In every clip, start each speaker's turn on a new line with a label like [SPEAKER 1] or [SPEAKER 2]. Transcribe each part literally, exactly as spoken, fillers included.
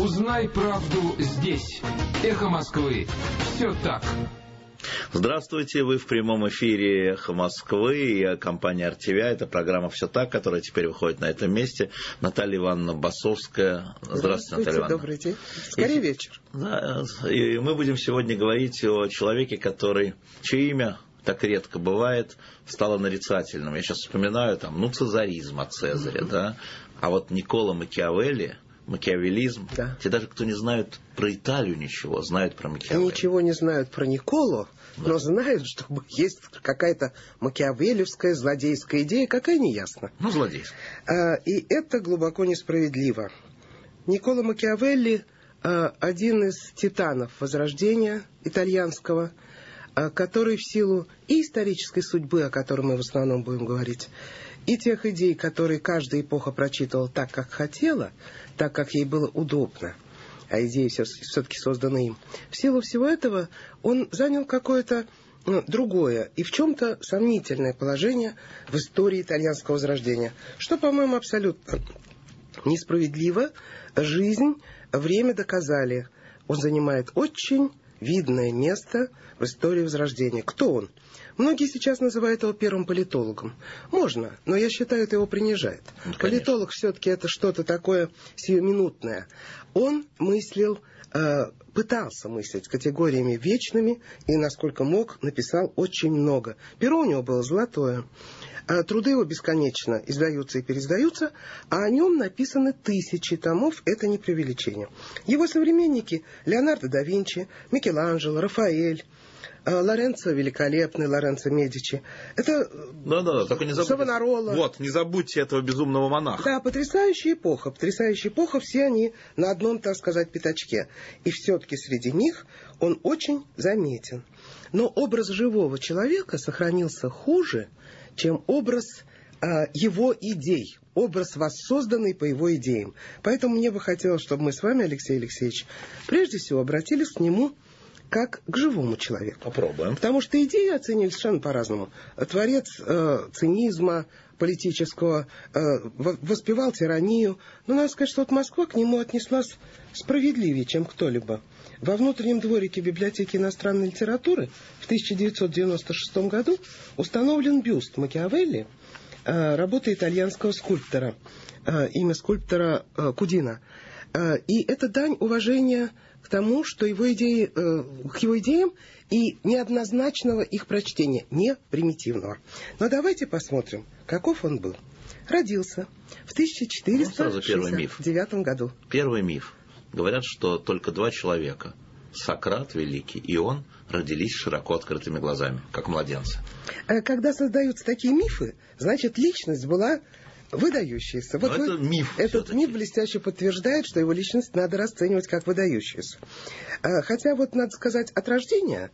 [SPEAKER 1] Узнай правду здесь. Эхо Москвы. Все так.
[SPEAKER 2] Здравствуйте, вы в прямом эфире «Эхо Москвы» и компания эр ти ви. Это программа «Все так», которая теперь выходит на этом месте. Наталья Ивановна Басовская. Здравствуйте, Здравствуйте, Наталья Ивановна.
[SPEAKER 3] Добрый день. Скорее и, вечер.
[SPEAKER 2] Да, и мы будем сегодня говорить о человеке, который, чье имя так редко бывает, стало нарицательным. Я сейчас вспоминаю, там, ну, цезаризм от Цезаря, mm-hmm. да, а вот Никколо Макиавелли, макиавеллизм, да. Те даже, кто не знает про Италию ничего, знают про Макиавелли.
[SPEAKER 3] Ничего не знают про Никколо, да. Но знают, что есть какая-то макиавеллевская злодейская идея, какая не ясно.
[SPEAKER 2] Ну, злодейская.
[SPEAKER 3] А, и это глубоко несправедливо. Никколо Макиавелли а, один из титанов Возрождения итальянского, а, который в силу и исторической судьбы, о которой мы в основном будем говорить, и тех идей, которые каждая эпоха прочитывала так, как хотела, так, как ей было удобно, а идеи все, все-таки созданы им. В силу всего этого он занял какое-то ну, другое и в чем-то сомнительное положение в истории итальянского возрождения, что, по-моему, абсолютно несправедливо. Жизнь, время доказали. Он занимает очень видное место в истории Возрождения. Кто он? Многие сейчас называют его первым политологом. Можно, но я считаю, это его принижает. Ну, политолог все-таки это что-то такое сиюминутное. Он мыслил, э, пытался мыслить категориями вечными и, насколько мог, написал очень много. Перо у него было золотое. А труды его бесконечно издаются и переиздаются, а о нем написаны тысячи томов, это не преувеличение. Его современники Леонардо да Винчи, Микеланджело, Рафаэль, Лоренцо Великолепный, Лоренцо Медичи. Это
[SPEAKER 2] да, да, да, только не забудьте,
[SPEAKER 3] Савонарола.
[SPEAKER 2] Вот, не забудьте этого безумного монаха.
[SPEAKER 3] Да, потрясающая эпоха, потрясающая эпоха, все они на одном, так сказать, пятачке. И все-таки среди них он очень заметен. Но образ живого человека сохранился хуже, чем образ э, его идей, образ воссозданный по его идеям. Поэтому мне бы хотелось, чтобы мы с вами, Алексей Алексеевич, прежде всего обратились к нему как к живому человеку.
[SPEAKER 2] Попробуем.
[SPEAKER 3] Потому что идеи оценили совершенно по-разному. Творец э, цинизма политического, э, воспевал тиранию. Но надо сказать, что вот Москва к нему отнеслась справедливее, чем кто-либо. Во внутреннем дворике библиотеки иностранной литературы в тысяча девятьсот девяносто шестом году установлен бюст Макиавелли, э, работы итальянского скульптора, э, имя скульптора э, Кудино. Э, и это дань уважения к тому, что его идеи, э, к его идеям и неоднозначного их прочтения, не примитивного. Но давайте посмотрим, каков он был. Родился в тысяча четыреста шестьдесят девятом году.
[SPEAKER 2] Первый миф. Говорят, что только два человека, Сократ Великий и он, родились широко открытыми глазами, как младенцы.
[SPEAKER 3] Когда создаются такие мифы, значит, личность была выдающаяся. Вот
[SPEAKER 2] это
[SPEAKER 3] вы,
[SPEAKER 2] миф.
[SPEAKER 3] Этот
[SPEAKER 2] все-таки.
[SPEAKER 3] миф блестяще подтверждает, что его личность надо расценивать как выдающуюся. Хотя, вот надо сказать, от рождения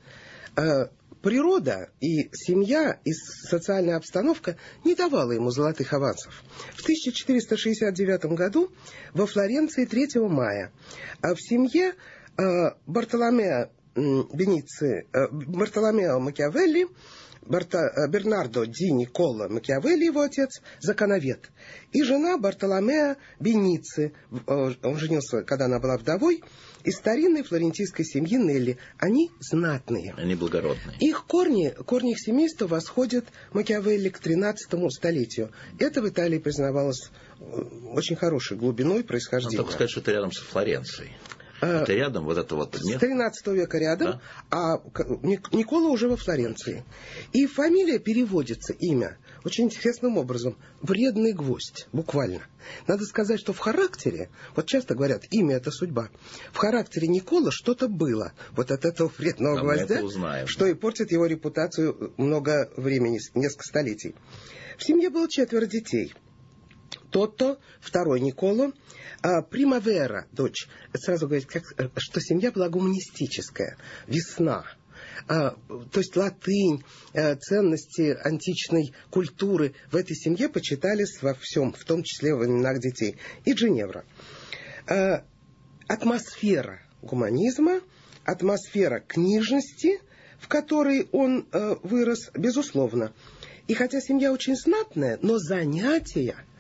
[SPEAKER 3] природа и семья, и социальная обстановка не давала ему золотых авансов. В тысяча четыреста шестьдесят девятом году во Флоренции третьего мая в семье Бартоломео Беници, Бартоломео Макиавелли, Барта, Бернардо ди Никколо Макиавелли, его отец, законовед, и жена Бартоломео Беници, он женился, когда она была вдовой, из старинной флорентийской семьи Нелли. Они знатные.
[SPEAKER 2] Они благородные.
[SPEAKER 3] Их корни, корни их семейства восходят Макиавелли к тринадцатому столетию. Это в Италии признавалось очень хорошей глубиной происхождения.
[SPEAKER 2] Надо сказать, что это рядом со Флоренцией. Это рядом, вот это вот...
[SPEAKER 3] С тринадцатого века рядом, да? А Никколо уже во Флоренции. И фамилия переводится, имя, очень интересным образом. Вредный гвоздь, буквально. Надо сказать, что в характере, вот часто говорят, имя это судьба. В характере Никколо что-то было, вот от этого вредного
[SPEAKER 2] а
[SPEAKER 3] гвоздя, что и портит его репутацию много времени, несколько столетий. В семье было четверо детей. Тотто, второй Никколо, а, Примавера, дочь. Это сразу говорит, как, что семья была гуманистическая, весна. А, то есть латынь, а, ценности античной культуры в этой семье почитались во всем, в том числе в именах детей. И Джиневра. А, атмосфера гуманизма, атмосфера книжности, в которой он а, вырос, безусловно. И хотя семья очень знатная, но занятия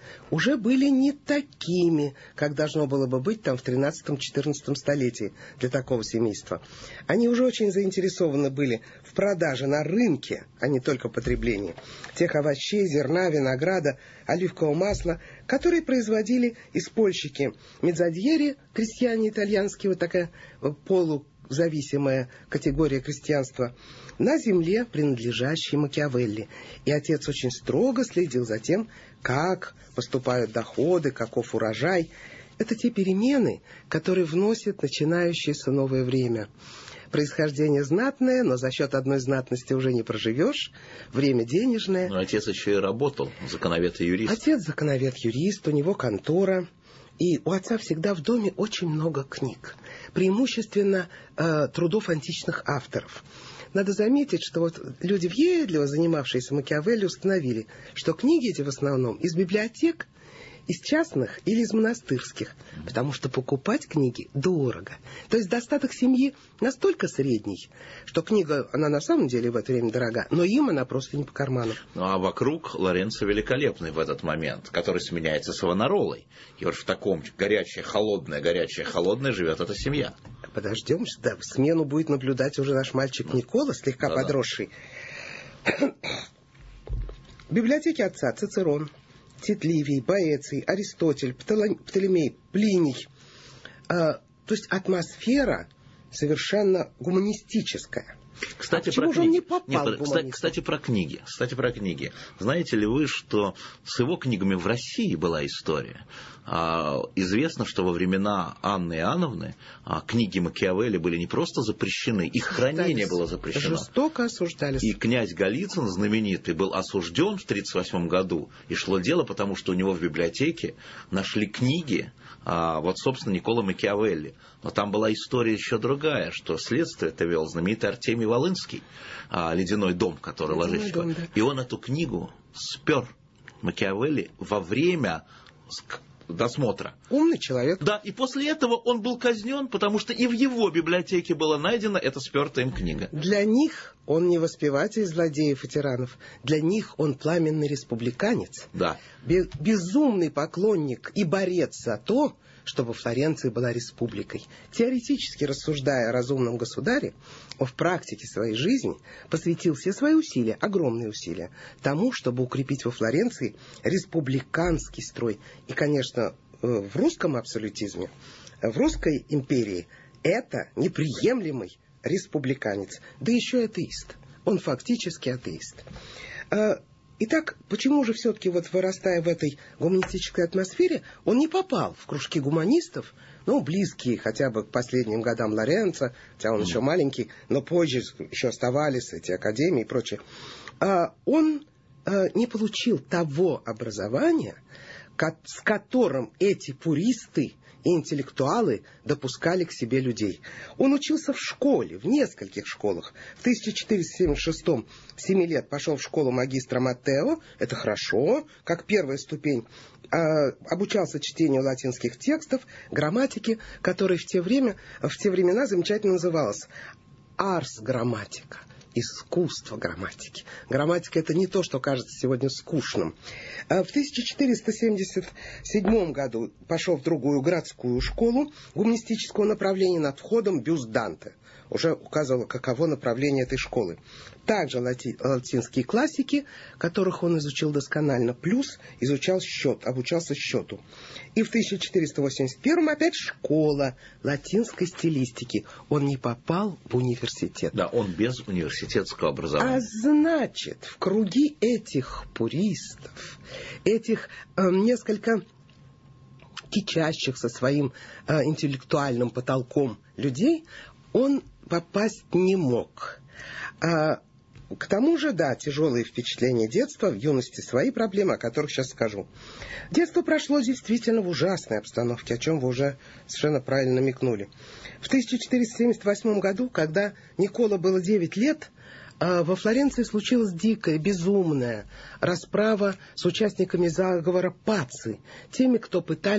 [SPEAKER 3] уже были не такими, как должно было бы быть там в тринадцатом-четырнадцатом столетии для такого семейства. Они уже очень заинтересованы были в продаже на рынке, а не только потреблении, тех овощей, зерна, винограда, оливкового масла, которые производили испольщики Меззадьери, крестьяне итальянские, вот такая полузависимая категория крестьянства, на земле, принадлежащей Макиавелли. И отец очень строго следил за тем, как поступают доходы, каков урожай. Это те перемены, которые вносят начинающееся новое время. Происхождение знатное, но за счет одной знатности уже не проживешь. Время денежное.
[SPEAKER 2] Но отец еще и работал, законовед и юрист.
[SPEAKER 3] Отец законовед-юрист, у него контора. И у отца всегда в доме очень много книг. Преимущественно э, трудов античных авторов. Надо заметить, что вот люди, въедливо занимавшиеся Макиавелли, установили, что книги эти в основном из библиотек, из частных или из монастырских, потому что покупать книги дорого. То есть достаток семьи настолько средний, что книга, она на самом деле в это время дорога, но им она просто не по карману.
[SPEAKER 2] Ну а вокруг Лоренцо великолепный в этот момент, который сменяется Савонаролой. И вот в таком горячее, холодное, горячее, холодное живет эта семья.
[SPEAKER 3] Подождем, да, смену будет наблюдать уже наш мальчик Никола, слегка
[SPEAKER 2] Да-да.
[SPEAKER 3] подросший. В библиотеке отца Цицерон, Тит Ливий, Боэций, Аристотель, Птолемей, Плиний. А, то есть атмосфера совершенно гуманистическая.
[SPEAKER 2] Кстати,
[SPEAKER 3] а почему
[SPEAKER 2] про
[SPEAKER 3] же
[SPEAKER 2] книги.
[SPEAKER 3] он не попал
[SPEAKER 2] Нет,
[SPEAKER 3] в
[SPEAKER 2] кстати,
[SPEAKER 3] гуманистов?
[SPEAKER 2] кстати, про книги. Кстати, про книги. Знаете ли вы, что с его книгами в России была история? А, известно, что во времена Анны Иоанновны а, книги Макиавелли были не просто запрещены, их хранение было запрещено.
[SPEAKER 3] Жестоко осуждались.
[SPEAKER 2] И князь Голицын, знаменитый, был осужден в тридцать восьмом году. И шло дело, потому что у него в библиотеке нашли книги, а, вот, собственно, Никколо Макиавелли. Но там была история еще другая, что следствие-то вел знаменитый Артемий Волынский, а, «Ледяной дом», который ложится.
[SPEAKER 3] дом, да.
[SPEAKER 2] И он эту книгу спер Макиавелли во время досмотра.
[SPEAKER 3] Умный человек.
[SPEAKER 2] Да, и после этого он был казнен, потому что и в его библиотеке была найдена эта спертая им книга.
[SPEAKER 3] Для них он не воспеватель злодеев и тиранов. Для них он пламенный республиканец.
[SPEAKER 2] Да.
[SPEAKER 3] Безумный поклонник и борец за то, чтобы Флоренция была республикой. Теоретически рассуждая о разумном государе, он в практике своей жизни посвятил все свои усилия, огромные усилия, тому, чтобы укрепить во Флоренции республиканский строй. И, конечно, в русском абсолютизме, в русской империи это неприемлемый республиканец, да еще и атеист. Он фактически атеист. Итак, почему же все-таки, вот вырастая в этой гуманистической атмосфере, он не попал в кружки гуманистов, ну, близкие хотя бы к последним годам Лоренцо, хотя он mm. еще маленький, но позже еще оставались эти академии и прочее. А он а, не получил того образования, с которым эти пуристы и интеллектуалы допускали к себе людей. Он учился в школе, в нескольких школах. В тысяча четыреста семьдесят шестом семи лет пошел в школу магистра Маттео. Это хорошо, как первая ступень. А, обучался чтению латинских текстов, грамматики, которая в те, время, в те времена замечательно называлась «арс грамматика». Искусство грамматики. Грамматика — это не то, что кажется сегодня скучным. В тысяча четыреста семьдесят седьмом году пошел в другую городскую школу гуманистического направления, над входом бюст Данте. Уже указывало, каково направление этой школы. Также лати, латинские классики, которых он изучил досконально, плюс изучал счет, обучался счету. И в тысяча четыреста восемьдесят первом опять школа латинской стилистики. Он не попал в университет.
[SPEAKER 2] Да, он без университетского образования.
[SPEAKER 3] А значит, в круги этих пуристов, этих э, несколько кичащих со своим э, интеллектуальным потолком людей, он попасть не мог. А, к тому же, да, тяжелые впечатления детства, в юности свои проблемы, о которых сейчас скажу. Детство прошло действительно в ужасной обстановке, о чем вы уже совершенно правильно намекнули. В тысяча четыреста семьдесят восьмом году, когда Никколо было девять лет, во Флоренции случилась дикая, безумная расправа с участниками заговора Пацци, теми, кто пытались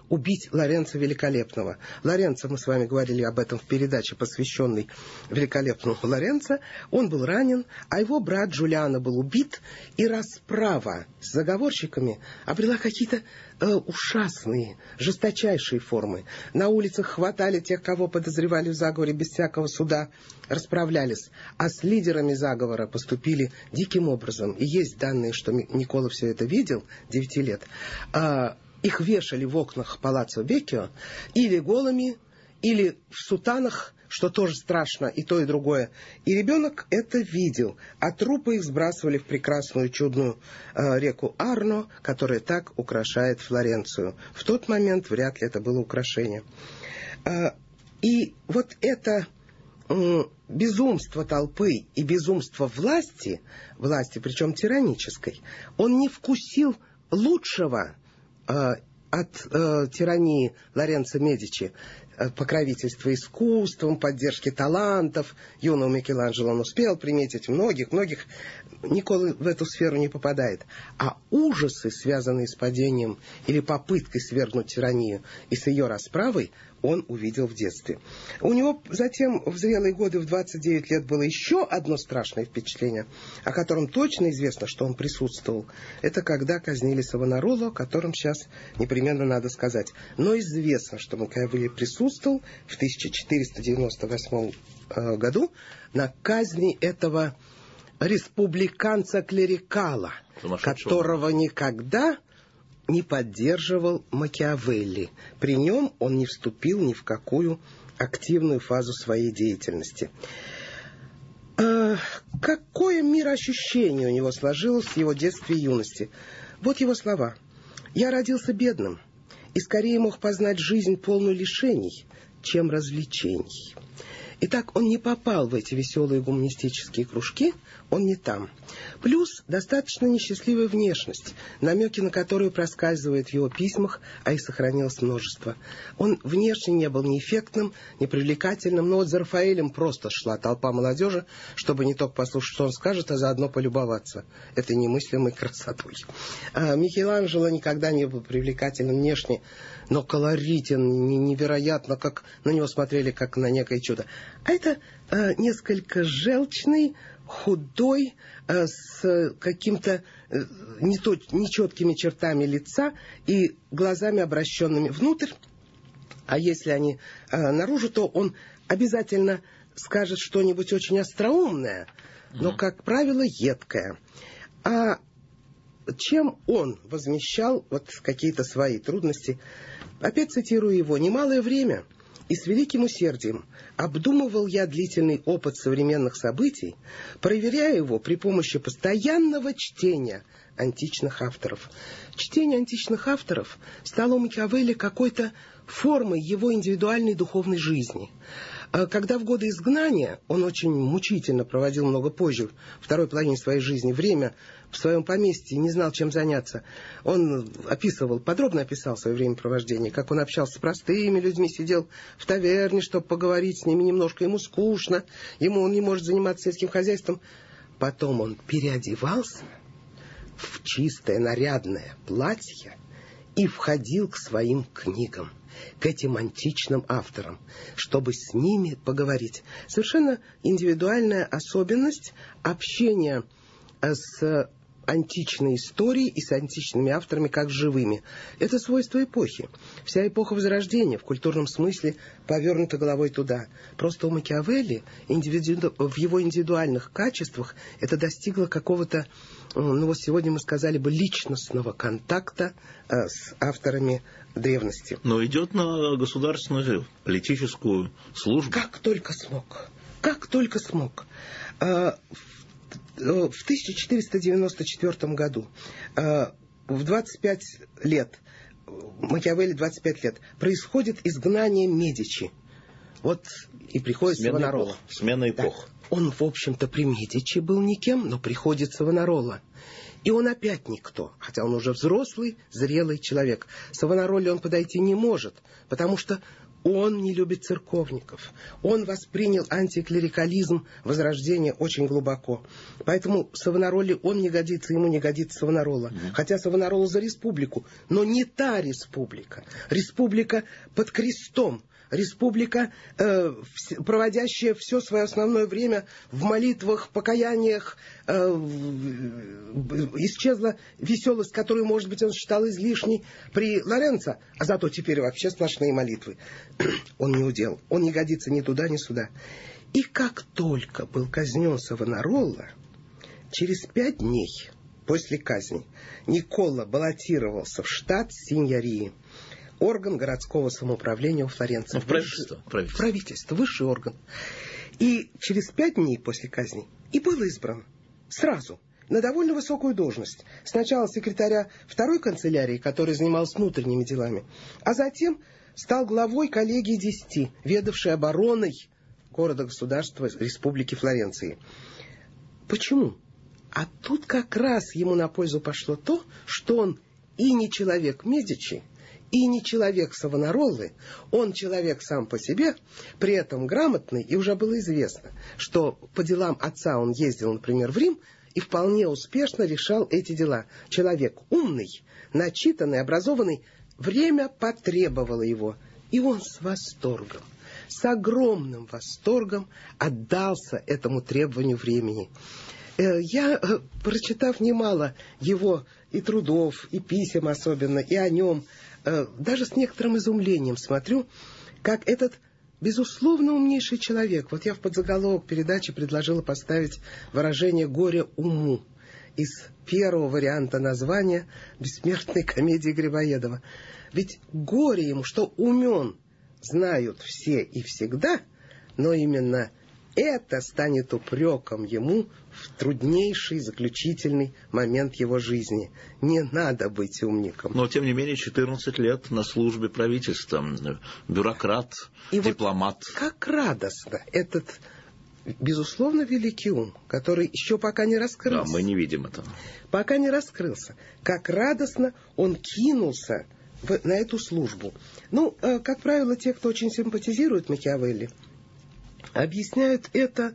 [SPEAKER 3] убить Лоренцо Великолепного. Лоренцо, мы с вами говорили об этом в передаче, посвященной великолепному Лоренцо. Он был ранен, а его брат Джулиано был убит, и расправа с заговорщиками обрела какие-то э, ужасные, жесточайшие формы. На улицах хватали тех, кого подозревали в заговоре, без всякого суда расправлялись. А с лидерами заговора поступили диким образом. И есть данные, что Никола все это видел, девяти лет. А, их вешали в окнах Палаццо Веккио или голыми, или в сутанах, что тоже страшно, и то, и другое. И ребенок это видел. А трупы их сбрасывали в прекрасную, чудную э, реку Арно, которая так украшает Флоренцию. В тот момент вряд ли это было украшение. Э, и вот это э, безумство толпы и безумство власти, власти, причем тиранической, он не вкусил лучшего э, от э, тирании Лоренцо Медичи, э, покровительства искусством, поддержки талантов. Юного Микеланджело он успел приметить многих, многих. Никола в эту сферу не попадает. А ужасы, связанные с падением или попыткой свергнуть тиранию и с ее расправой, он увидел в детстве. У него затем в зрелые годы, в двадцать девять лет, было еще одно страшное впечатление, о котором точно известно, что он присутствовал. Это когда казнили Савонароло, о котором сейчас непременно надо сказать. Но известно, что Макиавелли присутствовал в тысяча четыреста девяносто восьмом э, году на казни этого республиканца-клерикала, которого никогда не поддерживал Макиавелли. При нем он не вступил ни в какую активную фазу своей деятельности. Э, какое мироощущение у него сложилось в его детстве и юности? Вот его слова. «Я родился бедным и скорее мог познать жизнь полную лишений, чем развлечений». Итак, он не попал в эти веселые гуманистические кружки, он не там. Плюс достаточно несчастливая внешность, намеки на которую проскальзывают в его письмах, а их сохранилось множество. Он внешне не был ни эффектным, ни привлекательным, но вот за Рафаэлем просто шла толпа молодежи, чтобы не только послушать, что он скажет, а заодно полюбоваться этой немыслимой красотой. А Микеланджело никогда не был привлекательным внешне, но колоритен, невероятно, как на него смотрели, как на некое чудо. А это э, несколько желчный, худой, э, с каким-то э, нечеткими чертами лица и глазами, обращенными внутрь. А если они э, наружу, то он обязательно скажет что-нибудь очень остроумное, но, как правило, едкое. А чем он возмещал вот какие-то свои трудности? Опять цитирую его. «Немалое время и с великим усердием обдумывал я длительный опыт современных событий, проверяя его при помощи постоянного чтения античных авторов». Чтение античных авторов стало у Макиавелли какой-то формой его индивидуальной духовной жизни. Когда в годы изгнания, он очень мучительно проводил много позже, второй половине своей жизни, время в своем поместье, не знал, чем заняться. Он описывал, подробно описал свое времяпровождение, как он общался с простыми людьми, сидел в таверне, чтобы поговорить с ними немножко, ему скучно, ему он не может заниматься сельским хозяйством. Потом он переодевался в чистое нарядное платье и входил к своим книгам, к этим античным авторам, чтобы с ними поговорить. Совершенно индивидуальная особенность общения с античной историей и с античными авторами как живыми. Это свойство эпохи. Вся эпоха Возрождения в культурном смысле повернута головой туда. Просто у Макиавелли индивиду... в его индивидуальных качествах это достигло какого-то, ну вот сегодня мы сказали бы, личностного контакта э, с авторами древности.
[SPEAKER 2] Но идет на государственную политическую службу.
[SPEAKER 3] Как только смог. Как только смог. Э, в тысяча четыреста девяносто четвёртом году, э, в двадцать пять лет, Макиавелли двадцать пять лет, происходит изгнание Медичи. Вот и приходит Савонарола.
[SPEAKER 2] Смена эпох.
[SPEAKER 3] Да. Он, в общем-то, при Медичи был никем, но приходит Савонарола. И он опять никто, хотя он уже взрослый, зрелый человек. К Савонароле он подойти не может, потому что он не любит церковников. Он воспринял антиклерикализм Возрождения очень глубоко. Поэтому Савонароле он не годится, ему не годится Савонарола. Mm-hmm. Хотя Савонарола за республику, но не та республика. Республика под крестом. Республика, э, проводящая все свое основное время в молитвах, покаяниях. Э, исчезла веселость, которую, может быть, он считал излишней при Лоренцо, а зато теперь вообще сплошные молитвы. Он не удел, он не годится ни туда, ни сюда. И как только был казнен Савонарола, через пять дней после казни Никколо баллотировался в штат синьории, орган городского самоуправления у Флоренции.
[SPEAKER 2] Ну, в правительство.
[SPEAKER 3] Правительство. правительство, высший орган. И через пять дней после казни и был избран сразу на довольно высокую должность. Сначала секретаря второй канцелярии, который занимался внутренними делами, а затем стал главой коллегии десяти, ведавшей обороной города-государства Республики Флоренции. Почему? А тут как раз ему на пользу пошло то, что он и не человек Медичи, и не человек Савонаролы, он человек сам по себе, при этом грамотный, и уже было известно, что по делам отца он ездил, например, в Рим, и вполне успешно решал эти дела. Человек умный, начитанный, образованный, время потребовало его, и он с восторгом, с огромным восторгом отдался этому требованию времени. Я, прочитав немало его и трудов, и писем особенно, и о нем, даже с некоторым изумлением смотрю, как этот, безусловно, умнейший человек. Вот я в подзаголовок передачи предложила поставить выражение «горе уму» из первого варианта названия бессмертной комедии Грибоедова. Ведь горе ему, что умен, знают все и всегда, но именно это станет упреком ему в труднейший заключительный момент его жизни. Не надо быть умником.
[SPEAKER 2] Но, тем не менее, четырнадцать лет на службе правительства. Бюрократ, и дипломат.
[SPEAKER 3] Вот как радостно этот, безусловно, великий ум, который еще пока не раскрылся.
[SPEAKER 2] Да, мы не видим этого.
[SPEAKER 3] Пока не раскрылся. Как радостно он кинулся в, на эту службу. Ну, как правило, те, кто очень симпатизирует Макиавелли, объясняют это,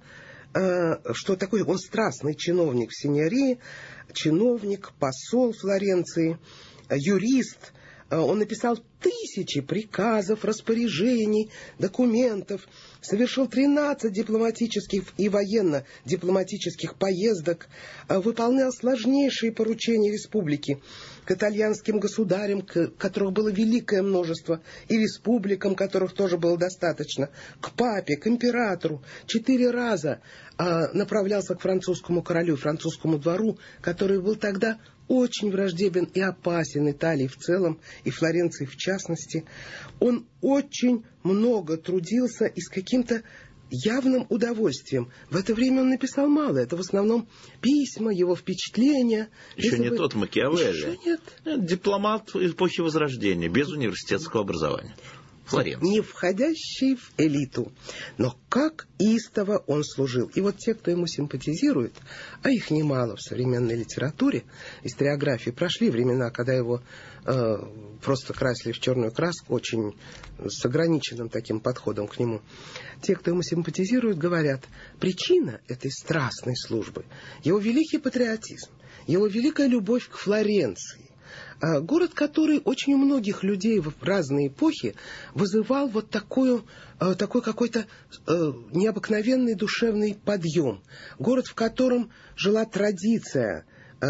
[SPEAKER 3] что такой он страстный чиновник в синьории, чиновник, посол Флоренции, юрист. Он написал тысячи приказов, распоряжений, документов, совершил тринадцать дипломатических и военно-дипломатических поездок, выполнял сложнейшие поручения республики к итальянским государям, которых было великое множество, и республикам, которых тоже было достаточно, к папе, к императору. Четыре раза направлялся к французскому королю и французскому двору, который был тогда очень враждебен и опасен Италии в целом, и Флоренции в частности. Он очень много трудился и с каким-то явным удовольствием. В это время он написал мало. Это в основном письма, его впечатления.
[SPEAKER 2] Еще
[SPEAKER 3] Если
[SPEAKER 2] не
[SPEAKER 3] вы...
[SPEAKER 2] тот Макиавелли.
[SPEAKER 3] Еще нет.
[SPEAKER 2] Дипломат эпохи Возрождения, без университетского образования. Флоренция.
[SPEAKER 3] Не входящий в элиту. Но как истово он служил. И вот те, кто ему симпатизирует, а их немало в современной литературе, историографии, прошли времена, когда его э, просто красили в черную краску, очень с ограниченным таким подходом к нему. Те, кто ему симпатизирует, говорят, причина этой страстной службы, его великий патриотизм, его великая любовь к Флоренции. Город, который очень у многих людей в разные эпохи вызывал вот такую, такой какой-то необыкновенный душевный подъем. Город, в котором жила традиция.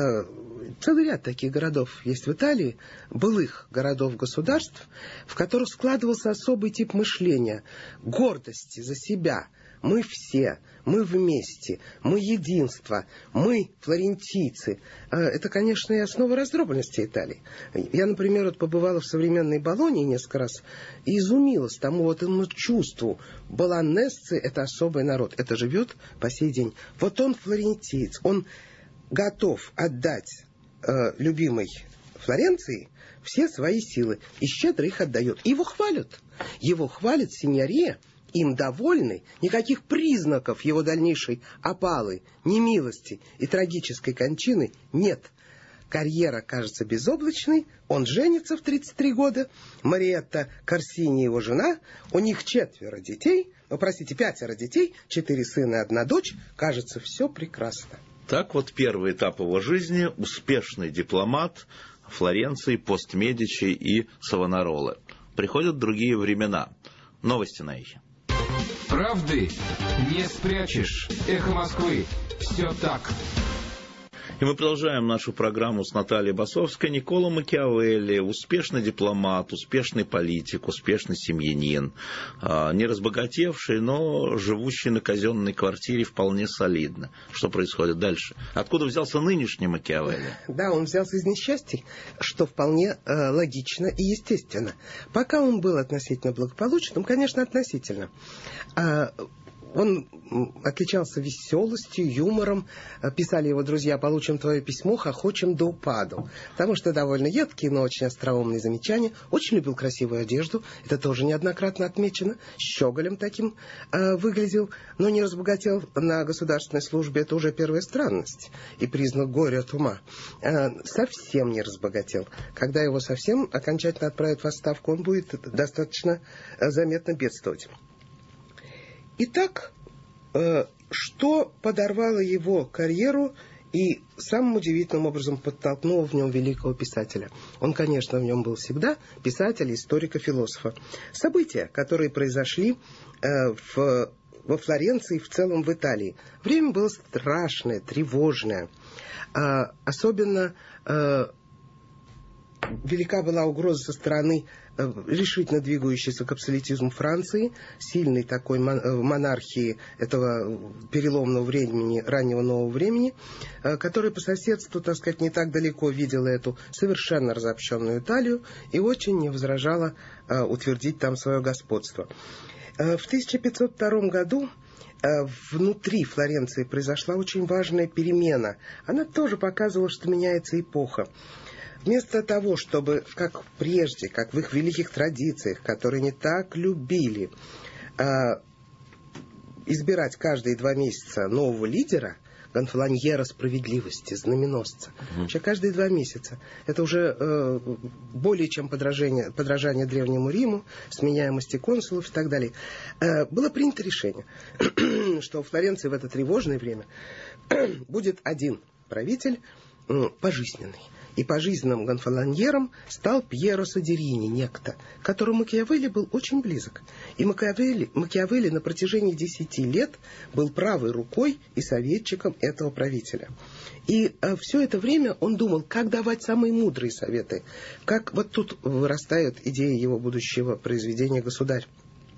[SPEAKER 3] Целый ряд таких городов есть в Италии, былых городов-государств, в которых складывался особый тип мышления, гордости за себя. Мы все, мы вместе, мы единство, мы флорентийцы. Это, конечно, и основа раздробленности Италии. Я, например, вот побывала в современной Болонии несколько раз и изумилась тому вот этому чувству. Болонесцы — это особый народ, это живет по сей день. Вот он флорентиец, он готов отдать э, любимой Флоренции все свои силы и щедро их отдает. Его хвалят. Его хвалит синьория, им довольны, никаких признаков его дальнейшей опалы, немилости и трагической кончины нет. карьера кажется безоблачной, он женится в тридцать три года, Мариетта Корсини его жена, у них четверо детей, ну, простите, пятеро детей, четыре сына и одна дочь, кажется, все прекрасно.
[SPEAKER 2] Так вот первый этап его жизни – успешный дипломат Флоренции, пост-Медичи и Савонаролы. Приходят другие времена. Новости на Эхе.
[SPEAKER 1] Правды не спрячешь. Эхо Москвы. Все так.
[SPEAKER 2] И мы продолжаем нашу программу с Натальей Басовской. Никколо Макиавелли, успешный дипломат, успешный политик, успешный семьянин, не разбогатевший, но живущий на казенной квартире вполне солидно. Что происходит дальше? Откуда взялся нынешний Макиавелли?
[SPEAKER 3] Да, он взялся из несчастий, что вполне э, логично и естественно. Пока он был относительно благополучным, конечно, относительно. А Он отличался веселостью, юмором. Писали его друзья: «Получим твое письмо, хохочем до упаду». Потому что довольно едкие, но очень остроумные замечания. Очень любил красивую одежду. Это тоже неоднократно отмечено. Щеголем таким э, выглядел, но не разбогател на государственной службе. Это уже первая странность и признак горя от ума. Э, совсем не разбогател. Когда его совсем окончательно отправят в отставку, он будет достаточно э, заметно бедствовать. Итак, что подорвало его карьеру и самым удивительным образом подтолкнуло в нем великого писателя? Он, конечно, в нем был всегда, писателя, историка, философа. События, которые произошли в, во Флоренции и в целом в Италии. Время было страшное, тревожное. Особенно велика была угроза со стороны решительно двигающейся к абсолютизму Франции, сильной такой монархии этого переломного времени, раннего нового времени, которая по соседству, так сказать, не так далеко видела эту совершенно разобщенную Италию и очень не возражала утвердить там свое господство. В тысяча пятьсот втором году внутри Флоренции произошла очень важная перемена. Она тоже показывала, что меняется эпоха. Вместо того, чтобы, как прежде, как в их великих традициях, которые они так любили, избирать каждые два месяца нового лидера, гонфолоньера справедливости, знаменосца, mm-hmm. вообще каждые два месяца, это уже э, более чем подражание, подражание Древнему Риму, сменяемости консулов и так далее, э, было принято решение, что в Флоренции в это тревожное время будет один правитель э, пожизненный. И пожизненным гонфолоньером стал Пьеро Содерини, некто, которому Макиавелли был очень близок. И Макиавелли, Макиавелли на протяжении десяти лет был правой рукой и советчиком этого правителя. И э, все это время он думал, как давать самые мудрые советы. Как вот тут вырастает идея его будущего произведения «Государь».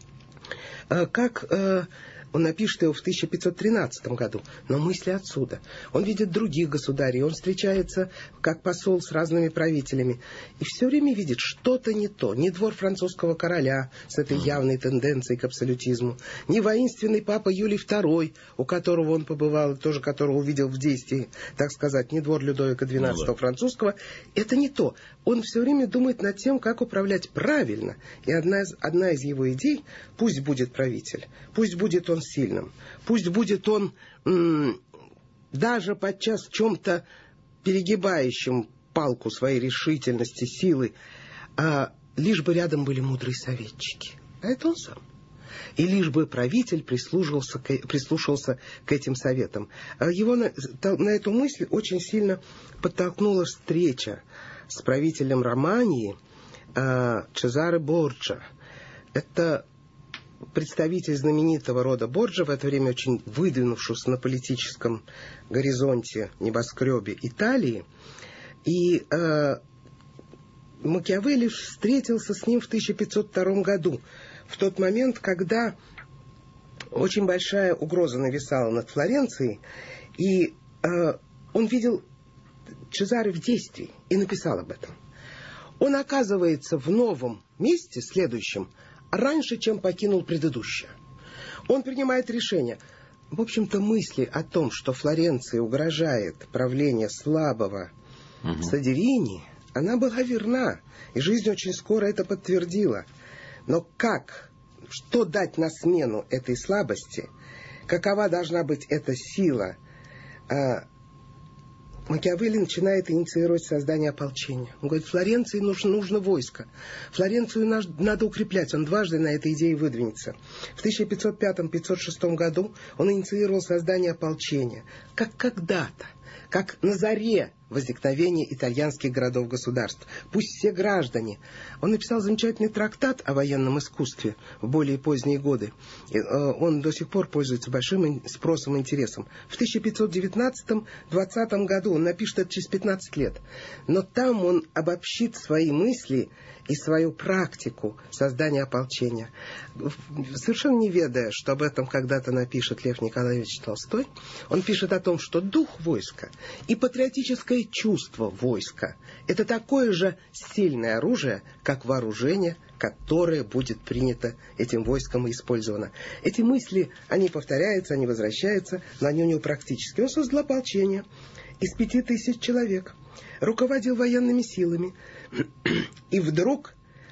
[SPEAKER 3] Э, как... Э, Он напишет его в тысяча пятьсот тринадцатом году, но мысли отсюда. Он видит других государей, он встречается как посол с разными правителями. И все время видит что-то не то. Ни двор французского короля с этой явной тенденцией к абсолютизму, ни воинственный папа Юлий второй, у которого он побывал, и тоже которого увидел в действии, так сказать, не двор Людовика двенадцатого ну, да. французского. Это не то. Он все время думает над тем, как управлять правильно. И одна из, одна из его идей, пусть будет правитель, пусть будет он сильным, пусть будет он м- даже подчас в чем-то перегибающим палку своей решительности, силы, а лишь бы рядом были мудрые советчики. А это он сам. И лишь бы правитель прислушивался к, прислушался к этим советам. Его на, на эту мысль очень сильно подтолкнула встреча с правителем Романии э, Чезаре Борджа. Это представитель знаменитого рода Борджа, в это время очень выдвинувшегося на политическом горизонте небоскребе Италии. И э, Макиавелли встретился с ним в тысяча пятьсот втором году, в тот момент, когда очень большая угроза нависала над Флоренцией, и э, он видел Чезаре в действии и написал об этом. Он оказывается в новом месте, следующем, раньше, чем покинул предыдущее. Он принимает решение. В общем-то, мысли о том, что Флоренции угрожает правление слабого угу. Содерини, она была верна, и жизнь очень скоро это подтвердила. Но как, что дать на смену этой слабости, какова должна быть эта сила, Макиавелли начинает инициировать создание ополчения. Он говорит, Флоренции нужно, нужно войско. Флоренцию надо укреплять. Он дважды на этой идее выдвинется. В тысяча пятьсот пятом — пятьсот шестом году он инициировал создание ополчения. Как когда-то, как на заре возникновения итальянских городов-государств. Пусть все граждане. Он написал замечательный трактат о военном искусстве в более поздние годы. Он до сих пор пользуется большим спросом и интересом. В тысяча пятьсот девятнадцатом — двадцатом году он напишет это через пятнадцать лет. Но там он обобщит свои мысли и свою практику создания ополчения. Совершенно не ведая, что об этом когда-то напишет Лев Николаевич Толстой, он пишет о том, что дух войска и патриотическое чувство войска — это такое же сильное оружие, как вооружение, которое будет принято этим войском и использовано. Эти мысли, они повторяются, они возвращаются, но они у него практически. Он создал ополчение из пяти тысяч человек, руководил военными силами, и вдруг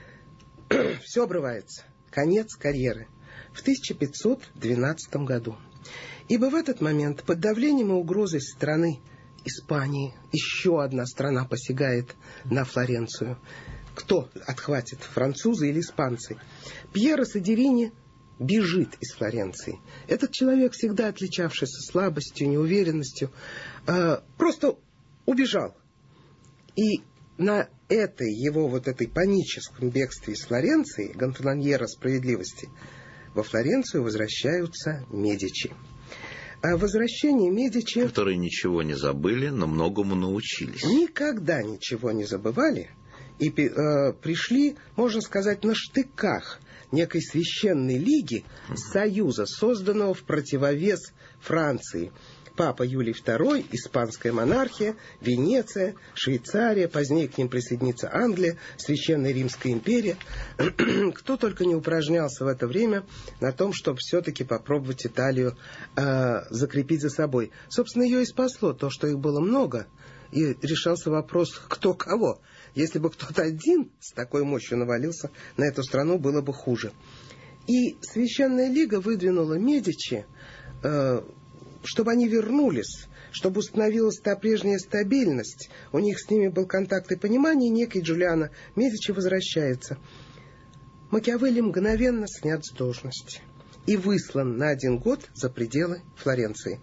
[SPEAKER 3] все обрывается. Конец карьеры. В тысяча пятьсот двенадцатом году. Ибо в этот момент под давлением и угрозой страны Испании еще одна страна посягает на Флоренцию. Кто отхватит, французы или испанцы? Пьеро Содерини бежит из Флоренции. Этот человек, всегда отличавшийся слабостью, неуверенностью, э, просто убежал. И на этой его вот этой паническом бегстве из Флоренции, гонфланьера справедливости, во Флоренцию возвращаются Медичи. А возвращение Медичи...
[SPEAKER 2] Которые ничего не забыли, но многому научились.
[SPEAKER 3] Никогда ничего не забывали. И э, пришли, можно сказать, на штыках некой священной лиги, союза, созданного в противовес Франции. Папа Юлий второй, испанская монархия, Венеция, Швейцария, позднее к ним присоединится Англия, Священная Римская империя. Кто только не упражнялся в это время на том, чтобы все-таки попробовать Италию э, закрепить за собой. Собственно, ее и спасло то, что их было много, и решался вопрос, кто кого. Если бы кто-то один с такой мощью навалился на эту страну, было бы хуже. И Священная Лига выдвинула Медичи, э, чтобы они вернулись, чтобы установилась та прежняя стабильность. У них с ними был контакт и понимание, и некий Джулиано Медичи возвращается. Макиавелли мгновенно снят с должности и выслан на один год за пределы Флоренции.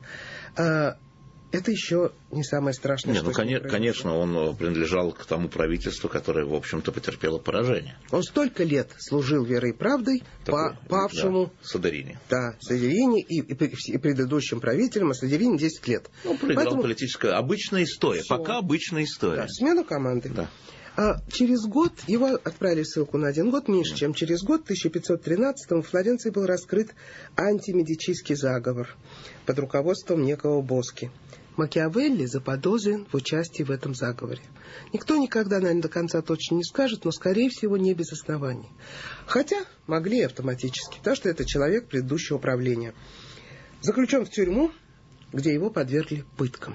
[SPEAKER 3] Это еще не самое страшное,
[SPEAKER 2] не,
[SPEAKER 3] что...
[SPEAKER 2] Ну, конечно, конечно, он принадлежал к тому правительству, которое, в общем-то, потерпело поражение.
[SPEAKER 3] Он столько лет служил верой и правдой Такой, павшему...
[SPEAKER 2] Да, Содерини.
[SPEAKER 3] Да, Содерини и, и, и предыдущим правителям, а Содерини десять лет.
[SPEAKER 2] Ну, проиграл Поэтому... политическая... Обычная история. Все. Пока обычная история.
[SPEAKER 3] Да, смена команды.
[SPEAKER 2] Да.
[SPEAKER 3] А через год, его отправили в ссылку на один год, меньше, чем через год, в тысяча пятьсот тринадцатом в Флоренции был раскрыт антимедичийский заговор под руководством некого Боски. Макиавелли заподозрен в участии в этом заговоре. Никто никогда, наверное, до конца точно не скажет, но, скорее всего, не без оснований. Хотя могли и автоматически, потому что это человек предыдущего правления. Заключен в тюрьму, где его подвергли пыткам.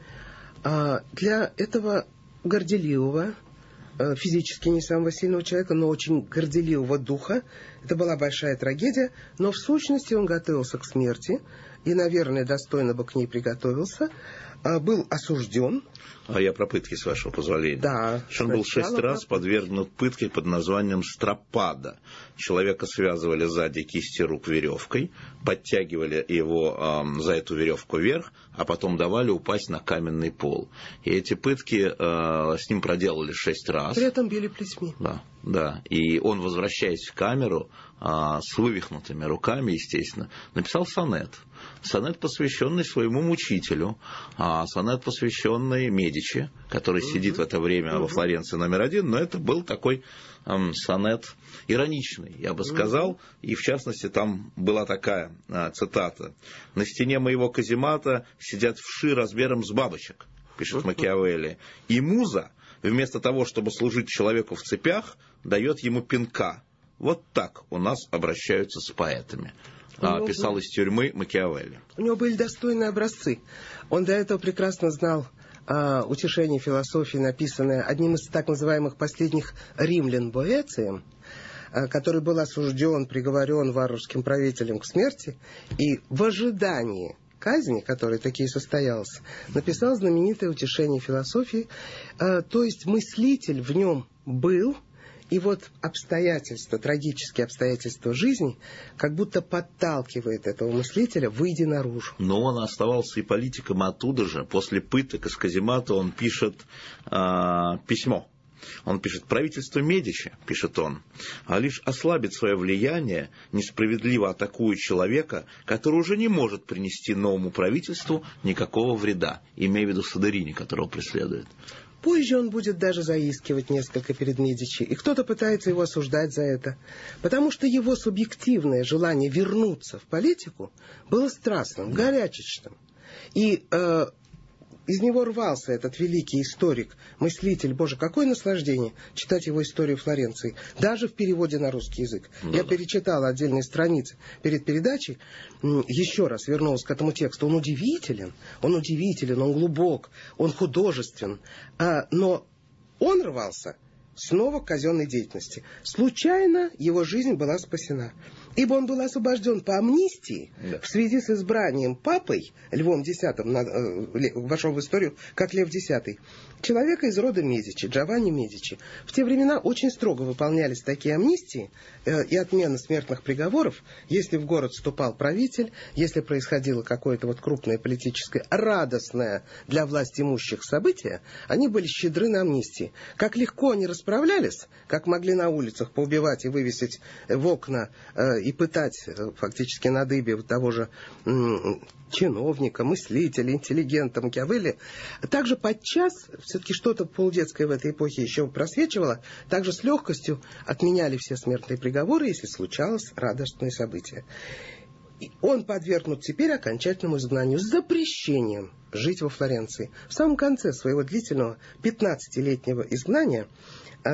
[SPEAKER 3] А для этого горделивого, физически не самого сильного человека, но очень горделивого духа, это была большая трагедия, но в сущности он готовился к смерти, и, наверное, достойно бы к ней приготовился, был осужден.
[SPEAKER 2] А я про пытки, с вашего позволения.
[SPEAKER 3] Да.
[SPEAKER 2] Он был шесть раз подвергнут пытке под названием стропада. Человека связывали сзади кисти рук веревкой, подтягивали его э, за эту веревку вверх, а потом давали упасть на каменный пол. И эти пытки э, с ним проделали шесть раз.
[SPEAKER 3] При этом били плетьми.
[SPEAKER 2] Да, да. И он, возвращаясь в камеру, э, с вывихнутыми руками, естественно, написал сонет. Сонет, посвященный своему мучителю, а сонет, посвященный Медичи, который uh-huh. сидит в это время uh-huh. во Флоренции номер один, но это был такой эм, сонет ироничный, я бы сказал, uh-huh. и в частности там была такая э, цитата: «На стене моего каземата сидят вши размером с бабочек», пишет uh-huh. Макиавелли, и муза, вместо того, чтобы служить человеку в цепях, дает ему пинка. Вот так у нас обращаются с поэтами. А, писал был... из тюрьмы Макиавелли.
[SPEAKER 3] У него были достойные образцы. Он до этого прекрасно знал а, утешение философии, написанное одним из так называемых последних римлян Боэцием, а, который был осужден, приговорен варварским правителем к смерти, и в ожидании казни, которая таки состоялась, написал знаменитое утешение философии. Э, то есть мыслитель в нем был, и вот обстоятельства, трагические обстоятельства жизни, как будто подталкивает этого мыслителя выйти наружу.
[SPEAKER 2] Но он оставался и политиком оттуда же. После пыток из каземата он пишет э, письмо. Он пишет: правительство Медичи, пишет он, а лишь ослабит свое влияние, несправедливо атакуя человека, который уже не может принести новому правительству никакого вреда, имея в виду Содерини, которого преследует.
[SPEAKER 3] Позже он будет даже заискивать несколько перед Медичи, и кто-то пытается его осуждать за это, потому что его субъективное желание вернуться в политику было страстным, горячечным. И э, из него рвался этот великий историк, мыслитель. Боже, какое наслаждение читать его историю Флоренции, даже в переводе на русский язык. Да. Я перечитала отдельные страницы перед передачей, еще раз вернулась к этому тексту. Он удивителен, он удивителен, он глубок, он художествен, а, но он рвался снова к казенной деятельности. Случайно его жизнь была спасена, ибо он был освобожден по амнистии, да, в связи с избранием папой Львом Десятым, вошел в историю как Лев Десятый, человека из рода Медичи, Джованни Медичи. В те времена очень строго выполнялись такие амнистии э, и отмена смертных приговоров, если в город вступал правитель, если происходило какое-то вот крупное политическое, радостное для власть имущих событие, они были щедры на амнистии. Как легко они расправлялись, как могли на улицах поубивать и вывесить в окна э, и пытать э, фактически на дыбе того же э, чиновника, мыслителя, интеллигента, Макиавелли, также подчас, все-таки что-то полудетское в этой эпохе еще просвечивало, также с легкостью отменяли все смертные приговоры, если случалось радостное событие. И он подвергнут теперь окончательному изгнанию с запрещением жить во Флоренции. В самом конце своего длительного пятнадцатилетнего изгнания э,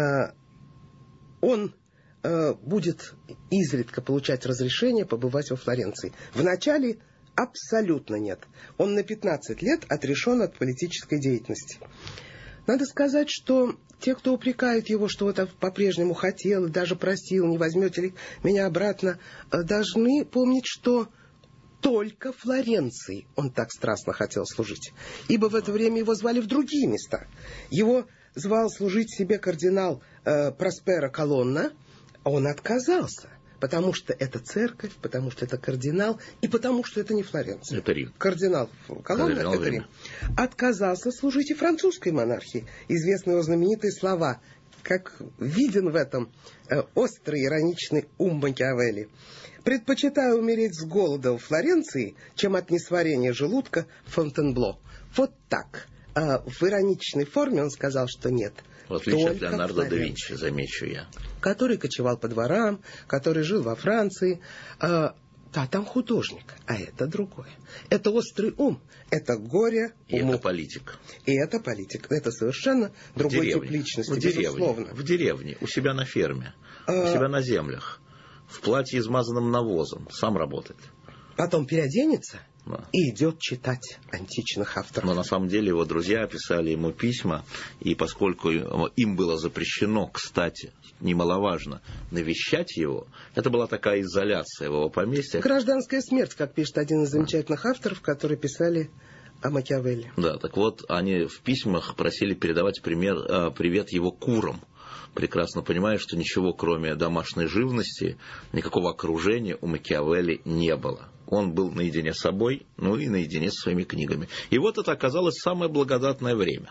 [SPEAKER 3] он э, будет изредка получать разрешение побывать во Флоренции. Вначале абсолютно нет. Он на пятнадцать лет отрешен от политической деятельности. Надо сказать, что те, кто упрекают его, что вот по-прежнему хотел, даже просил, не возьмете ли меня обратно, должны помнить, что только Флоренции он так страстно хотел служить. Ибо в это время его звали в другие места. Его звал служить себе кардинал э, Просперо Колонна, а он отказался. Потому что это церковь, потому что это кардинал, и потому что это не Флоренция.
[SPEAKER 2] Это Рим.
[SPEAKER 3] Кардинал Колонна, это Рим. Рим. Отказался служить и французской монархии. Известны его знаменитые слова, как виден в этом э, острый, ироничный ум Макиавелли. «Предпочитаю умереть с голода в Флоренции, чем от несварения желудка в Фонтенбло». Вот так. Э, в ироничной форме он сказал, что нет.
[SPEAKER 2] В отличие от Леонардо да Винчи, замечу я.
[SPEAKER 3] Который кочевал по дворам, который жил во Франции. А, да, там художник, а это другое. Это острый ум, это горе
[SPEAKER 2] и
[SPEAKER 3] уму.
[SPEAKER 2] Это политик.
[SPEAKER 3] И это политик. Это совершенно другой тип личности,
[SPEAKER 2] в деревне,
[SPEAKER 3] безусловно.
[SPEAKER 2] В деревне, у себя на ферме, а... у себя на землях, в платье, измазанном навозом, сам работает.
[SPEAKER 3] Потом переоденется,
[SPEAKER 2] да,
[SPEAKER 3] и идет читать античных авторов.
[SPEAKER 2] Но на самом деле его друзья писали ему письма, и поскольку им было запрещено, кстати, немаловажно, навещать его, это была такая изоляция в его поместье.
[SPEAKER 3] Гражданская смерть, как пишет один из замечательных авторов, которые писали о Макиавелли.
[SPEAKER 2] Да, так вот, они в письмах просили передавать пример, привет его курам, прекрасно понимая, что ничего, кроме домашней живности, никакого окружения у Макиавелли не было. Он был наедине с собой, ну и наедине с своими книгами. И вот это оказалось самое благодатное время.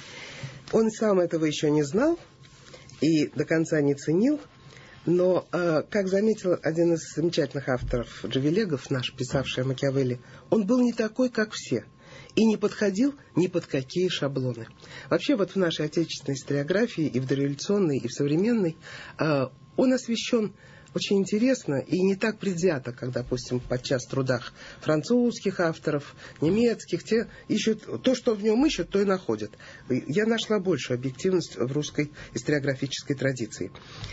[SPEAKER 3] Он сам этого еще не знал и до конца не ценил, но, как заметил один из замечательных авторов, Джавелегов, наш, писавший о Макиавелли, он был не такой, как все, и не подходил ни под какие шаблоны. Вообще, вот в нашей отечественной историографии, и в дореволюционной, и в современной, он освещен очень интересно и не так предвзято, как, допустим, подчас в трудах французских авторов, немецких, те ищут, то, что в нем ищут, то и находят. Я нашла большую объективность в русской историографической традиции.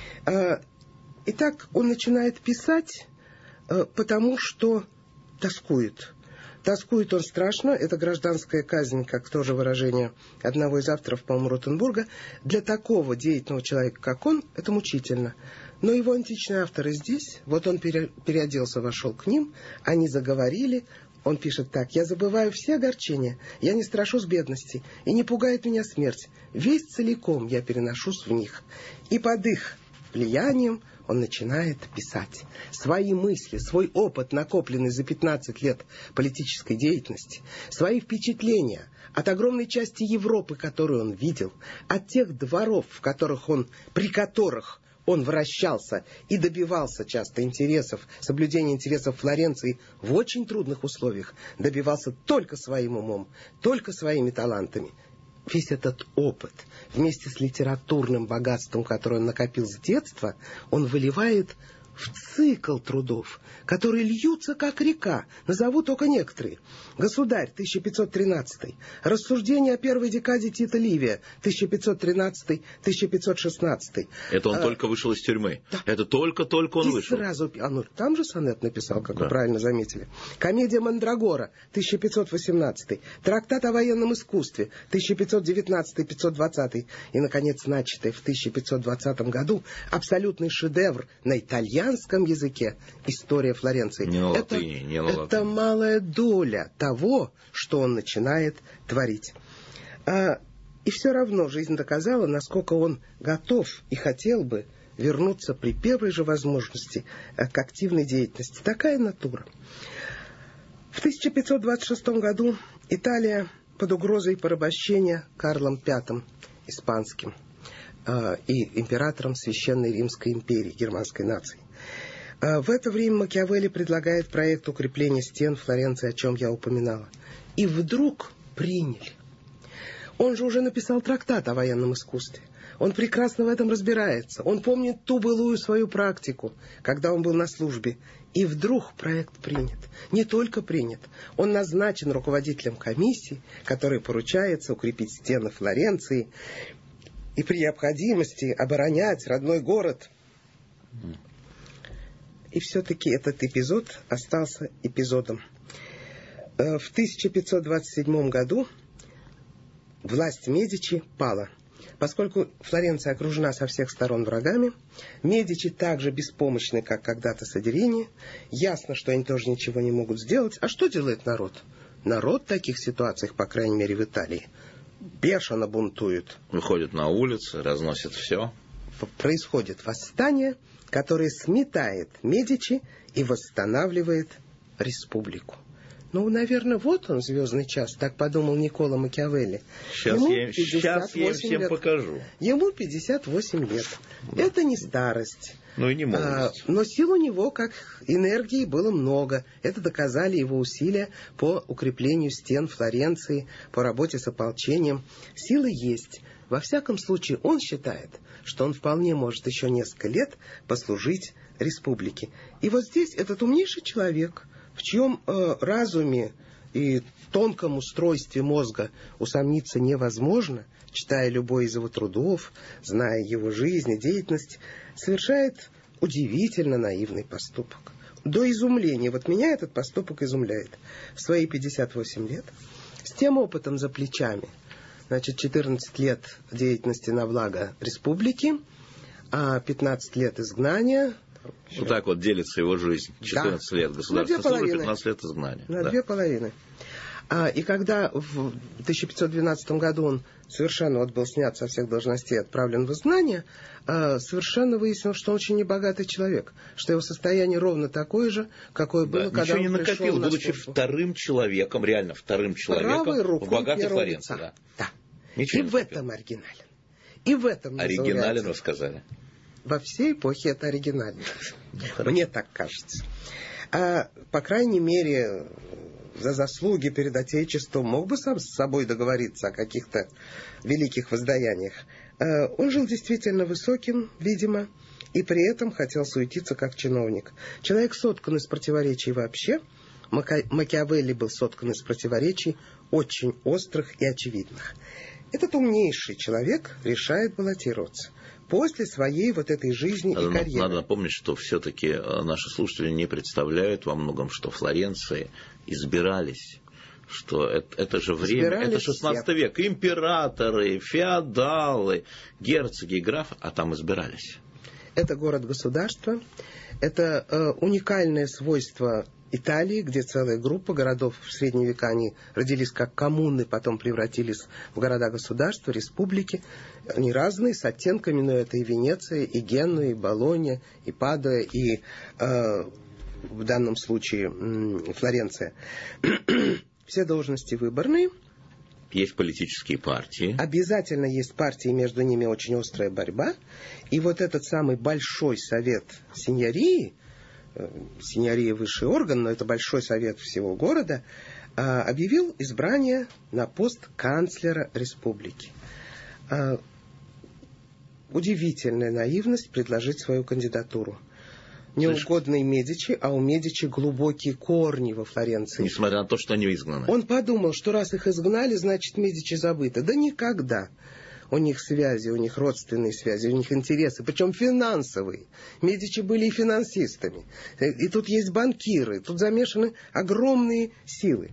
[SPEAKER 3] Итак, он начинает писать, потому что тоскует. Тоскует он страшно, это гражданская казнь, как тоже выражение одного из авторов, по-моему, Ротенбурга. Для такого деятельного человека, как он, это мучительно. Но его античные авторы здесь, вот он пере, переоделся, вошел к ним, они заговорили, Он пишет так: «Я забываю все огорчения, я не страшусь бедности, и не пугает меня смерть. Весь целиком я переношусь в них». И под их влиянием он начинает писать свои мысли, свой опыт, накопленный за пятнадцать лет политической деятельности, свои впечатления от огромной части Европы, которую он видел, от тех дворов, в которых он, при которых он вращался и добивался часто интересов, соблюдения интересов Флоренции в очень трудных условиях, добивался только своим умом, только своими талантами. Весь этот опыт, вместе с литературным богатством, которое он накопил с детства, он выливает в цикл трудов, которые льются как река. Назову только некоторые. «Государь» тысяча пятьсот тринадцатый, «Рассуждения о первой декаде Тита Ливия» тысяча пятьсот тринадцатый — тысяча пятьсот шестнадцатый.
[SPEAKER 2] Это он
[SPEAKER 3] а,
[SPEAKER 2] только вышел из тюрьмы. Да. Это только-только он
[SPEAKER 3] и
[SPEAKER 2] вышел.
[SPEAKER 3] Сразу, а ну, там же сонет написал, как
[SPEAKER 2] да.
[SPEAKER 3] вы правильно заметили. «Комедия Мандрагора» тысяча пятьсот восемнадцатый, «Трактат о военном искусстве» тысяча пятьсот девятнадцатый — пятьсот двадцатый. И, наконец, начатый в тысяча пятьсот двадцатом году абсолютный шедевр на итальянском языке «История Флоренции».
[SPEAKER 2] Не на
[SPEAKER 3] это,
[SPEAKER 2] латыни, не на
[SPEAKER 3] это
[SPEAKER 2] латыни.
[SPEAKER 3] малая доля того, что он начинает творить. А, и все равно жизнь доказала, насколько он готов и хотел бы вернуться при первой же возможности к активной деятельности. Такая натура. В тысяча пятьсот двадцать шестом году Италия под угрозой порабощения Карлом Пятым испанским э, и императором Священной Римской империи, германской нации. Э, в это время Макиавелли предлагает проект укрепления стен Флоренции, о чем я упоминала. И вдруг приняли. Он же уже написал трактат о военном искусстве. Он прекрасно в этом разбирается. Он помнит ту былую свою практику, когда он был на службе. И вдруг проект принят. Не только принят. Он назначен руководителем комиссии, которой поручается укрепить стены Флоренции и при необходимости оборонять родной город. И все-таки этот эпизод остался эпизодом. В тысяча пятьсот двадцать седьмом году власть Медичи пала. Поскольку Флоренция окружена со всех сторон врагами, Медичи так же беспомощны, как когда-то Содерини. Ясно, что они тоже ничего не могут сделать. А что делает народ? Народ в таких ситуациях, по крайней мере в Италии, бешено бунтует.
[SPEAKER 2] Выходит на улицы, разносит все.
[SPEAKER 3] Происходит восстание, которое сметает Медичи и восстанавливает республику. Ну, наверное, вот он, звездный час, так подумал Никколо Макиавелли.
[SPEAKER 2] Сейчас, я, сейчас я всем лет. покажу.
[SPEAKER 3] Ему пятьдесят восемь лет. Да. Это не старость.
[SPEAKER 2] Ну и не молодость.
[SPEAKER 3] А, но сил у него, как энергии, было много. Это доказали его усилия по укреплению стен Флоренции, по работе с ополчением. Силы есть. Во всяком случае, он считает, что он вполне может еще несколько лет послужить республике. И вот здесь этот умнейший человек, в чьем э, разуме и тонком устройстве мозга усомниться невозможно, читая любой из его трудов, зная его жизнь и деятельность, совершает удивительно наивный поступок. До изумления. Вот меня этот поступок изумляет. В свои пятьдесят восемь лет, с тем опытом за плечами, значит, четырнадцать лет деятельности на благо республики, а пятнадцать лет изгнания.
[SPEAKER 2] Вот так вот делится его жизнь. четырнадцать да. лет государственной службы, пятнадцать лет изгнания.
[SPEAKER 3] На
[SPEAKER 2] да.
[SPEAKER 3] две половины. А, и когда в тысяча пятьсот двенадцатом году он совершенно вот был снят со всех должностей, отправлен в изгнание, а, совершенно выяснилось, что он очень небогатый человек, что его состояние ровно такое же, какое было, да, когда он
[SPEAKER 2] не
[SPEAKER 3] пришел
[SPEAKER 2] накопил,
[SPEAKER 3] на
[SPEAKER 2] будучи
[SPEAKER 3] службу.
[SPEAKER 2] Вторым человеком, реально вторым человеком в богатой Флоренции. Да.
[SPEAKER 3] Да.
[SPEAKER 2] Ничего
[SPEAKER 3] и в этом оригинален. И в этом
[SPEAKER 2] оригинален, вы сказали.
[SPEAKER 3] Во всей эпохе это оригинально. Мне так кажется. А, по крайней мере, за заслуги перед Отечеством мог бы сам с собой договориться о каких-то великих воздаяниях. А, он жил действительно высоким, видимо, и при этом хотел суетиться как чиновник. Человек соткан из противоречий вообще. Мака... Макиавелли был соткан из противоречий очень острых и очевидных. Этот умнейший человек решает баллотироваться после своей вот этой жизни
[SPEAKER 2] надо,
[SPEAKER 3] и карьеры.
[SPEAKER 2] Надо напомнить, что все-таки наши слушатели не представляют во многом, что Флоренции избирались, что это, это же время, избирались это шестнадцатый век, императоры, феодалы, герцоги, графы, а там избирались.
[SPEAKER 3] Это город-государство, это э, уникальное свойство Италии, где целая группа городов в средние века, они родились как коммуны, потом превратились в города-государства, республики. Они разные, с оттенками, но это и Венеция, и Генуя, и Болонья, и Падуя, и э, в данном случае э, Флоренция. Все должности выборные.
[SPEAKER 2] Есть политические партии.
[SPEAKER 3] Обязательно есть партии, между ними очень острая борьба. И вот этот самый большой совет сеньории, сеньория высший орган, но это большой совет всего города, объявил избрание на пост канцлера республики. Удивительная наивность предложить свою кандидатуру. Неугодный Медичи, а у Медичи глубокие корни во Флоренции.
[SPEAKER 2] Несмотря на то, что они изгнаны.
[SPEAKER 3] Он подумал, что раз их изгнали, значит Медичи забыты. Да никогда. У них связи, у них родственные связи, у них интересы, причем финансовые. Медичи были и финансистами. И тут есть банкиры, тут замешаны огромные силы.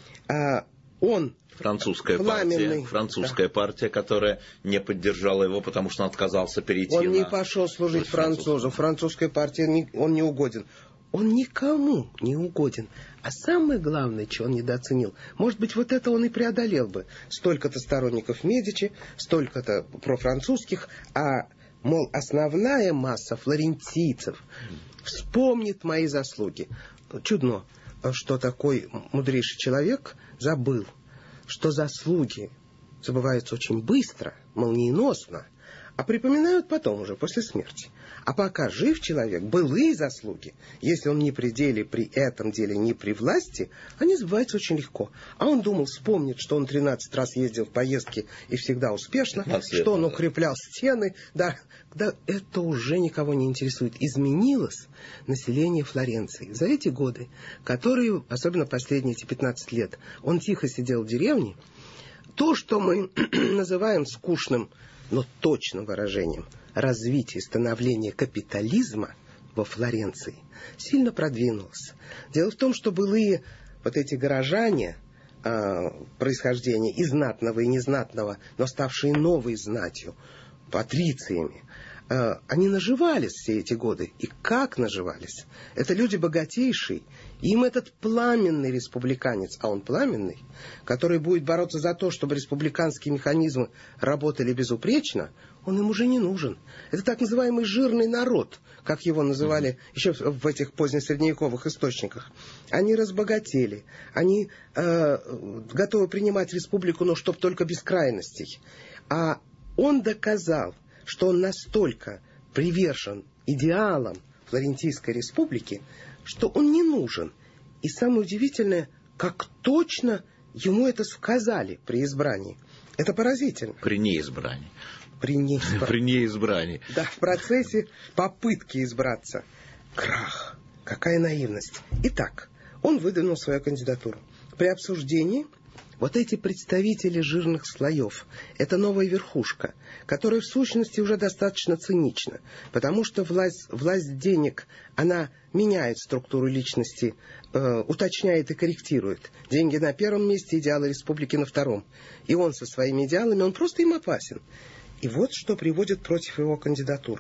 [SPEAKER 3] А он...
[SPEAKER 2] Французская
[SPEAKER 3] пламенный,
[SPEAKER 2] партия, французская
[SPEAKER 3] да.
[SPEAKER 2] партия, которая не поддержала его, потому что он отказался перейти
[SPEAKER 3] он
[SPEAKER 2] на...
[SPEAKER 3] Он не пошел служить французу. Французская партия, не, он не угоден. Он никому не угоден. А самое главное, что он недооценил, может быть, вот это он и преодолел бы. Столько-то сторонников Медичи, столько-то профранцузских, а, мол, основная масса флорентийцев вспомнит мои заслуги. Чудно, что такой мудрейший человек забыл, что заслуги забываются очень быстро, молниеносно, а припоминают потом уже, после смерти. А пока жив человек, былые заслуги, если он не при деле, при этом деле, не при власти, они забываются очень легко. А он думал, вспомнит, что он тринадцать раз ездил в поездки и всегда успешно, Наследно, что он да. укреплял стены. Да, да, это уже никого не интересует. Изменилось население Флоренции. За эти годы, которые, особенно последние эти пятнадцать лет, он тихо сидел в деревне, то, что мы называем скучным, но точным выражением развитие, становление капитализма во Флоренции сильно продвинулось. Дело в том, что былые вот эти горожане э, происхождения и знатного, и незнатного, но ставшие новой знатью, патрициями, э, они наживались все эти годы. И как наживались? Это люди богатейшие. Им этот пламенный республиканец, а он пламенный, который будет бороться за то, чтобы республиканские механизмы работали безупречно, он им уже не нужен. Это так называемый жирный народ, как его называли mm-hmm. еще в этих позднесредневековых источниках. Они разбогатели, они э, готовы принимать республику, но чтоб только без крайностей. А он доказал, что он настолько привержен идеалам Флорентийской республики, что он не нужен. И самое удивительное, как точно ему это сказали при избрании. Это поразительно.
[SPEAKER 2] При неизбрании.
[SPEAKER 3] При неизбрании.
[SPEAKER 2] При неизбрании.
[SPEAKER 3] Да, в процессе попытки избраться. Крах. Какая наивность. Итак, он выдвинул свою кандидатуру. При обсуждении вот эти представители жирных слоев, это новая верхушка, которая в сущности уже достаточно цинична, потому что власть, власть денег, она меняет структуру личности, э, уточняет и корректирует. Деньги на первом месте, идеалы республики на втором. И он со своими идеалами, он просто им опасен. И вот что приводит против его кандидатуры.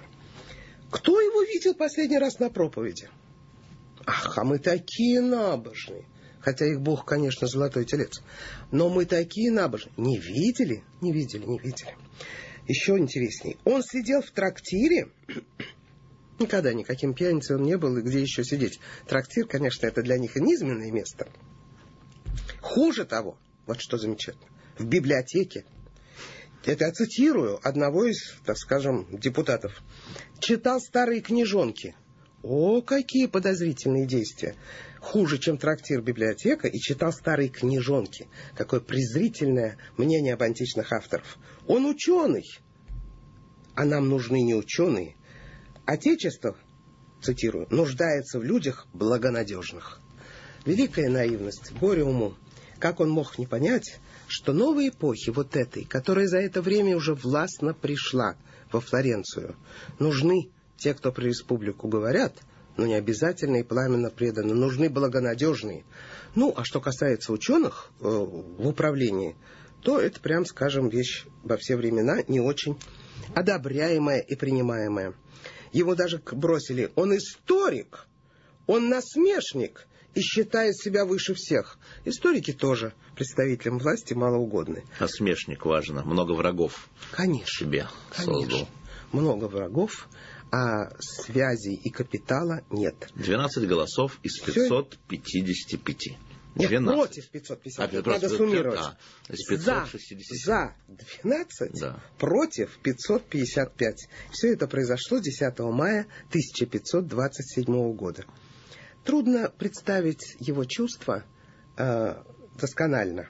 [SPEAKER 3] Кто его видел последний раз на проповеди? Ах, а мы такие набожные. Хотя их Бог, конечно, золотой телец. Но мы такие набожные. Не видели? Не видели, не видели. Еще интереснее. Он сидел в трактире. Никогда никаким пьяницей он не был. И где еще сидеть? Трактир, конечно, это для них и низменное место. Хуже того, вот что замечательно, в библиотеке. Это я цитирую одного из, так скажем, депутатов. Читал старые книжонки. О, какие подозрительные действия. Хуже, чем трактир, библиотека, и читал старые книжонки. Какое презрительное мнение об античных авторов. Он ученый. А нам нужны не ученые. Отечество, цитирую, нуждается в людях благонадежных. Великая наивность, горе уму. Как он мог не понять, что новой эпохи вот этой, которая за это время уже властно пришла во Флоренцию, нужны те, кто про республику говорят, но не обязательно и пламенно преданы, нужны благонадежные. Ну, а что касается ученых э, в управлении, то это, прям скажем, вещь во все времена не очень одобряемая и принимаемая. Его даже бросили, он историк, он насмешник, и считает себя выше всех. Историки тоже представителям власти малоугодны.
[SPEAKER 2] Насмешник, важно. Много врагов.
[SPEAKER 3] Конечно.
[SPEAKER 2] Себе
[SPEAKER 3] конечно.
[SPEAKER 2] создал.
[SPEAKER 3] Много врагов, а связей и капитала нет.
[SPEAKER 2] двенадцать голосов из пятисот пятидесяти пяти.
[SPEAKER 3] Нет,
[SPEAKER 2] двенадцать.
[SPEAKER 3] против пятьсот пятьдесят.
[SPEAKER 2] А,
[SPEAKER 3] Надо
[SPEAKER 2] против,
[SPEAKER 3] суммировать.
[SPEAKER 2] А, за,
[SPEAKER 3] за двенадцать,
[SPEAKER 2] да.
[SPEAKER 3] Против пятьсот пятьдесят пять. Все это произошло десятого мая тысяча пятьсот двадцать седьмого года. Трудно представить его чувства э, досконально.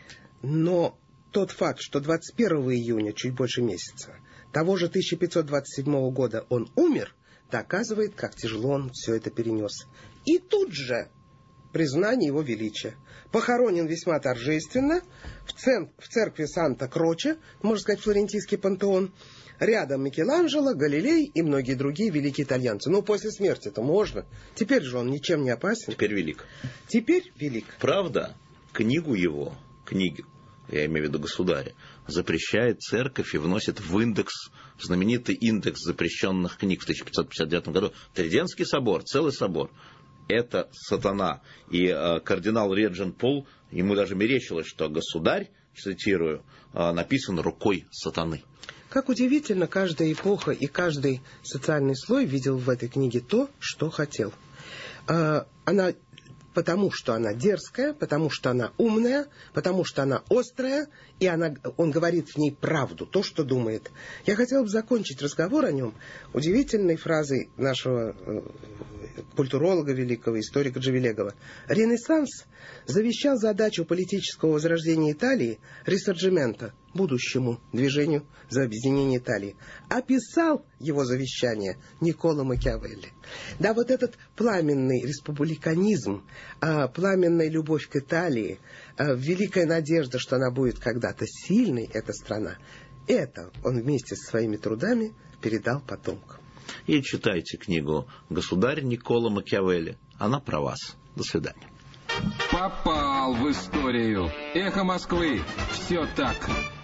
[SPEAKER 3] Но тот факт, что двадцать первого июня, чуть больше месяца, того же тысяча пятьсот двадцать седьмого года он умер, доказывает, как тяжело он все это перенес. И тут же признание его величия. Похоронен весьма торжественно в, цен, в церкви Санта-Кроче, можно сказать, флорентийский пантеон. Рядом Микеланджело, Галилей и многие другие великие итальянцы. Ну, после смерти-то можно. Теперь же он ничем не опасен.
[SPEAKER 2] Теперь велик.
[SPEAKER 3] Теперь велик.
[SPEAKER 2] Правда, книгу его, книги, я имею в виду государя, запрещает церковь и вносит в индекс, знаменитый индекс запрещенных книг в тысяча пятьсот пятьдесят девятом году. Тридентский собор, целый собор. Это сатана. И э, кардинал Реджент Пол, ему даже мерещилось, что государь, цитирую, э, написан рукой сатаны.
[SPEAKER 3] Как удивительно, каждая эпоха и каждый социальный слой видел в этой книге то, что хотел. Э, она, потому что она дерзкая, потому что она умная, потому что она острая, и она, он говорит в ней правду, то, что думает. Я хотела бы закончить разговор о нем удивительной фразой нашего э, культуролога великого, историка Джавелегова. Ренессанс завещал задачу политического возрождения Италии, ресорджимента, будущему движению за объединение Италии. Описал его завещание Никколо Макиавелли. Да, вот этот пламенный республиканизм, пламенная любовь к Италии, великая надежда, что она будет когда-то сильной, эта страна, это он вместе со своими трудами передал потомкам.
[SPEAKER 2] И читайте книгу «Государь» Никколо Макиавелли. Она про вас. До свидания.
[SPEAKER 1] Попал в историю. Эхо Москвы. Все так.